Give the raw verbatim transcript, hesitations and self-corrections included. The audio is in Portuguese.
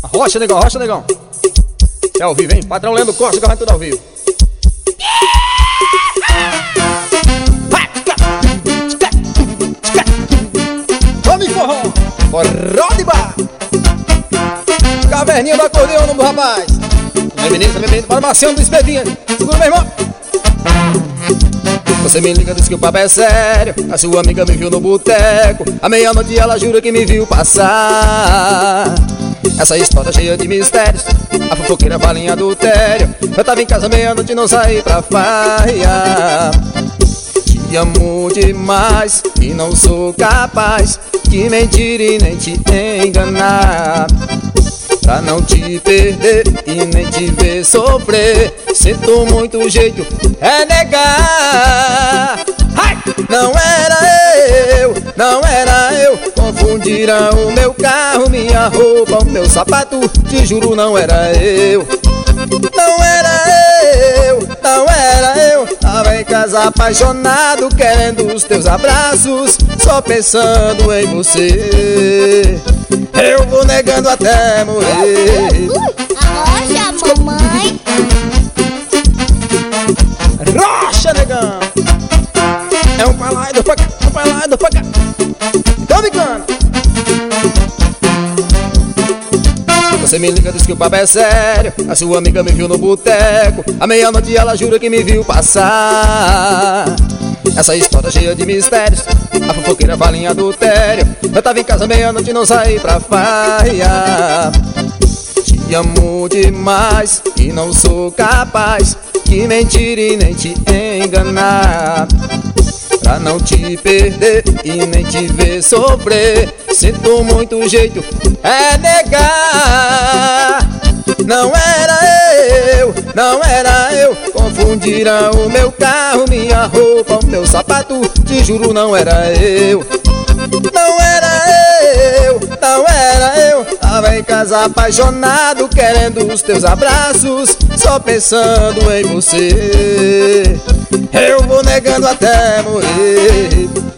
Rocha, negão, rocha, negão. É ao vivo, hein? Patrão Leandro Costa, gravando tudo ao vivo. Vamos, forró! Forró de bar! Caverninha do acordeão, nome do rapaz. Vem menino, vem menino, para o Marciano do Espetinho. Segura, meu irmão. Você me liga, diz que o papo é sério. A sua amiga me viu no boteco. À meia-noite ela jura que me viu passar. Essa história cheia de mistérios. A fofoqueira fala em adultério. Eu tava em casa meia-noite e não saí pra farrear. Te amo demais e não sou capaz de mentir e nem te enganar. Pra não te perder e nem te ver sofrer, sinto muito jeito, é negar. Ai! Não era eu, não era eu. Confundiram o meu carro, minha roupa, o meu sapato. Te juro, não era eu. Não era eu, não era eu. Tava em casa apaixonado, querendo os teus abraços, só pensando em você. Eu vou negando até morrer. Rocha, mamãe. Rocha, negão. É um pra lá e dois pra cá, um pra lá e dois pra cá. Então me cana. Você me liga, diz que o papo é sério. A sua amiga me viu no boteco. À meia-noite ela jura que me viu passar. Essa história cheia de mistérios. A fofoqueira fala em adultério. Eu tava em casa meia-noite e não saí pra farrear. Te amo demais e não sou capaz de mentir e nem te enganar. Pra não te perder e nem te ver sofrer, sinto muito jeito, é negar. Não era eu, não era eu. Confundiram o meu carro, minha roupa, o meu sapato. Te juro, não era eu. Não era eu, não era eu. Tava em casa apaixonado, querendo os teus abraços, só pensando em você. Eu vou negando até morrer.